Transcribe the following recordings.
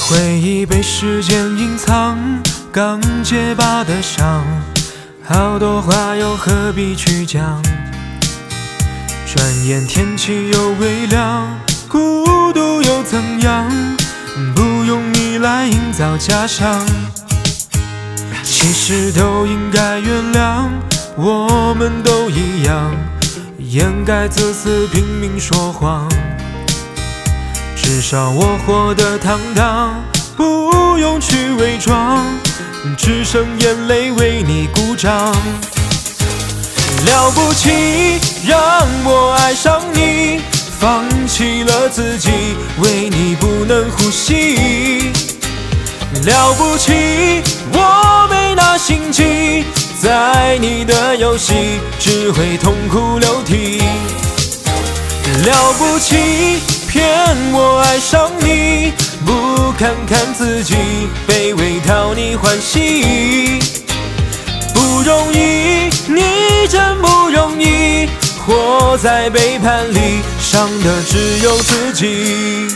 回忆被时间隐藏，刚结疤的伤，好多话又何必去讲？转眼天气又微凉，孤独又怎样？不用你来营造假象，其实都应该原谅，我们都一样，掩盖自私，拼命说谎。至少我活得坦荡，不用去伪装，只剩眼泪为你鼓掌。了不起，让我爱上你，放弃了自己，为你不能呼吸。了不起，我没那心机，在你的游戏只会痛哭流涕。了不起，骗我爱上你，不看看自己，卑微讨你欢喜。不容易，你真不容易，活在背叛里，伤的只有自己。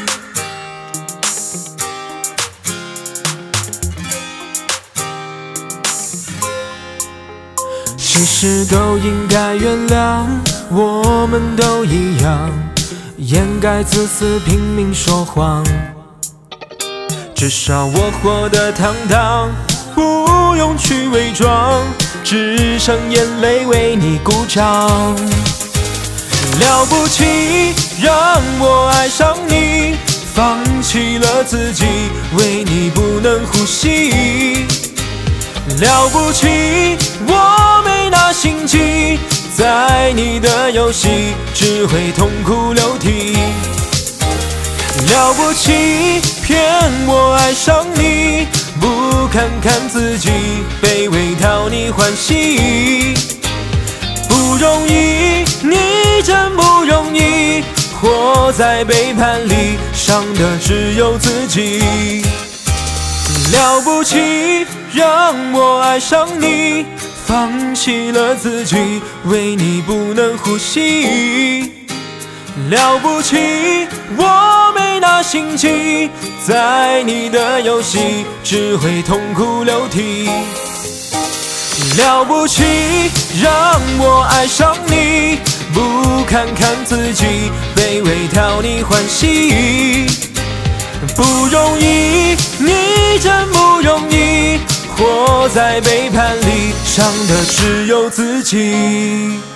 其实都应该原谅，我们都一样，掩盖自私，拼命说谎。至少我活得坦荡，不用去伪装，只剩眼泪为你鼓掌。了不起，让我爱上你，放弃了自己，为你不能呼吸。了不起，我没那心机，在你的游戏只会痛哭流涕。了不起，骗我爱上你，不看看自己，卑微讨你欢喜。不容易，你真不容易，活在背叛里，伤的只有自己。了不起，让我爱上你，放弃了自己，为你不能呼吸。了不起，我没那心机，在你的游戏只会痛哭流涕。了不起，让我爱上你，不看看自己，卑微讨你欢喜。不容易，你真不容易，活在背叛里，伤的只有自己。